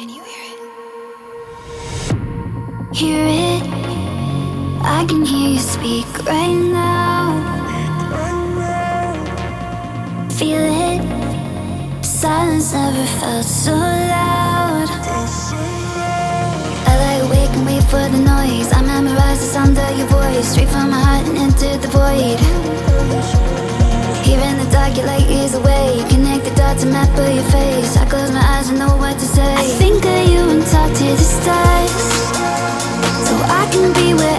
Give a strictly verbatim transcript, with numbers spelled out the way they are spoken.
Can you hear it? Hear it? I can hear you speak right now. Feel it? Silence never felt so loud. I lie awake and wait for the noise. I memorize the sound of your voice, straight from my heart and into the void. Here in the dark, you're like years away. You connect the dots and map of your face. I close my eyes and know what to say. I think of you and talk to the stars, so I can be where